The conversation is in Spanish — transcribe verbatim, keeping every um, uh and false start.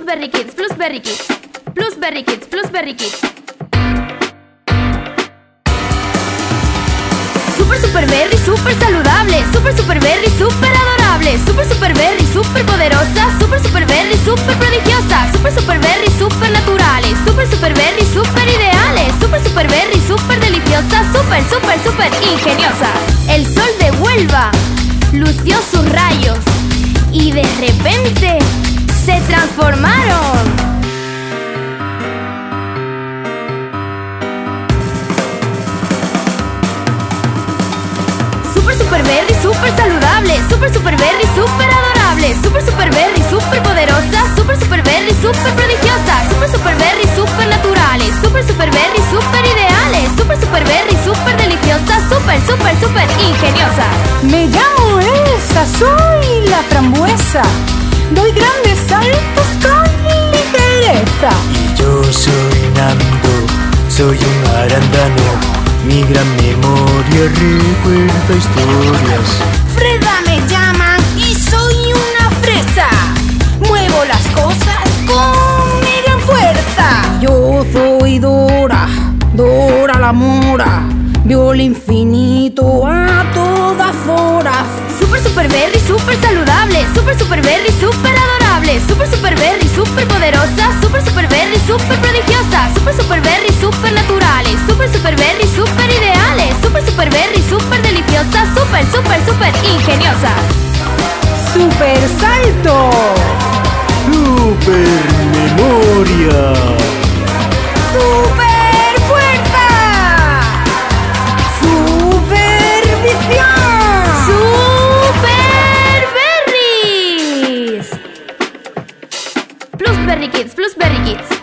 Plusberry Kids, Plusberry Kids, Plusberry Kids, Plusberry Kids. Super Super Berry, super saludable. Super Super Berry, super adorable. Super Super Berry, super poderosa. Super Super Berry, super prodigiosa. Super Super Berry, super naturales. Super Super Berry, super ideales. Super Super Berry, super deliciosas. Super, super, super ingeniosas. El sol de Huelva lució sus rayos y de repente se transformaron. Super Super Berry, super saludable. Super Super Berry, super adorable. Super Super Berry, super poderosa. Super Super Berry, super prodigiosa. Super Super Berry, super naturales. Super Super Berry, super ideales. Super Super Berry, super deliciosas. Super, super, super ingeniosas. Me llamo Elsa, soy la frambuesa. Doy grandes saltos con ligereza. Y yo soy Nando, soy un arándano. Mi gran memoria recuerda historias. Freda me llaman y soy una fresa. Muevo las cosas con mi gran fuerza. Yo soy Dora, Dora la mora. Veo el infinito a todas horas. Super Super Berry, super saludable. Super Super Berry, super adorable. Super Super Berry, super poderosa. Super Super Berry, super prodigiosa. Super Super Berry, super naturales. Super Super Berry, super ideales. Super Super Berry, super deliciosas. Super, super, super ingeniosas. Super salto, Super memoria. super fuerza, super visión. Super Berries. Plusberry Kids, Plusberry Kids.